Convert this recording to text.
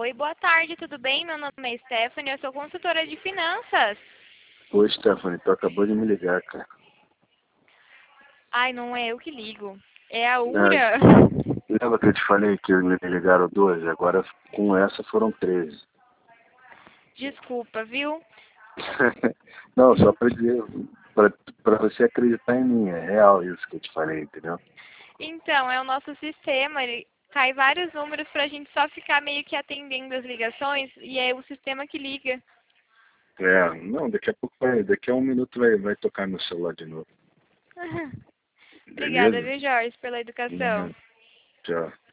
Oi, boa tarde, tudo bem? Meu nome é Stephanie, eu sou consultora de finanças. Oi, Stephanie, tu acabou de me ligar, cara. Ai, não é eu que ligo, é a Ah, URA. lembra que eu te falei que me ligaram 12? Agora com essa foram 13. Desculpa, viu? Não, só pra dizer, pra você acreditar em mim, é real isso que eu te falei, entendeu? Então, é o nosso sistema, ele cai vários números pra gente só ficar meio que atendendo as ligações e é o sistema que liga. Não, daqui a pouco daqui a um minuto vai tocar meu celular de novo. Obrigada, Beleza? viu, Jorge, pela educação. Tchau.